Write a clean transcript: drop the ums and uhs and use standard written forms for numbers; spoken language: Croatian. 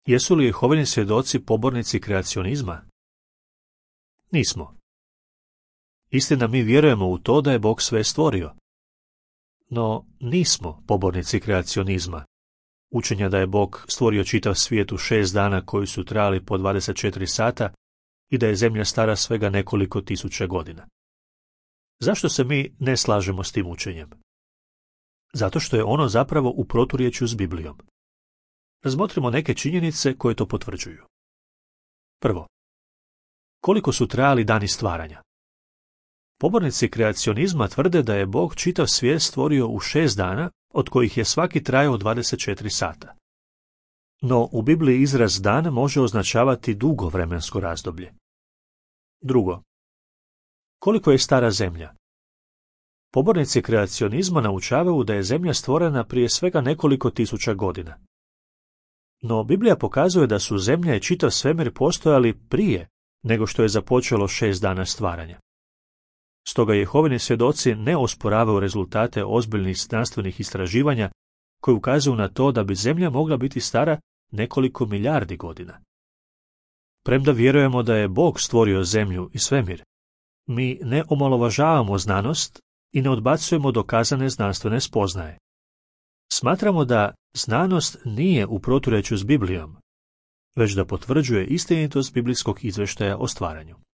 Jesu li Jehovini svjedoci pobornici kreacionizma? Nismo. Istina, mi vjerujemo u to da je Bog sve stvorio. No, nismo pobornici kreacionizma. Učenja da je Bog stvorio čitav svijet u 6 dana koji su trajali po 24 sata i da je zemlja stara svega nekoliko tisuća godina. Zašto se mi ne slažemo s tim učenjem? Zato što je ono zapravo u proturječju s Biblijom. Razmotrimo neke činjenice koje to potvrđuju. Prvo, koliko su trajali dani stvaranja? Pobornici kreacionizma tvrde da je Bog čitav svijet stvorio u 6 dana, od kojih je svaki trajao 24 sata. No, u Bibliji izraz dan može označavati dugo vremensko razdoblje. Drugo, koliko je stara zemlja? Pobornici kreacionizma naučavaju da je zemlja stvorena prije svega nekoliko tisuća godina. No, Biblija pokazuje da su zemlja i čitav svemir postojali prije nego što je započelo 6 dana stvaranja. Stoga Jehovini svjedoci ne osporavaju rezultate ozbiljnih znanstvenih istraživanja koji ukazuju na to da bi zemlja mogla biti stara nekoliko milijardi godina. Premda vjerujemo da je Bog stvorio zemlju i svemir, mi ne omalovažavamo znanost i ne odbacujemo dokazane znanstvene spoznaje. Smatramo da znanost nije u proturječju s Biblijom, već da potvrđuje istinitost biblijskog izvještaja o stvaranju.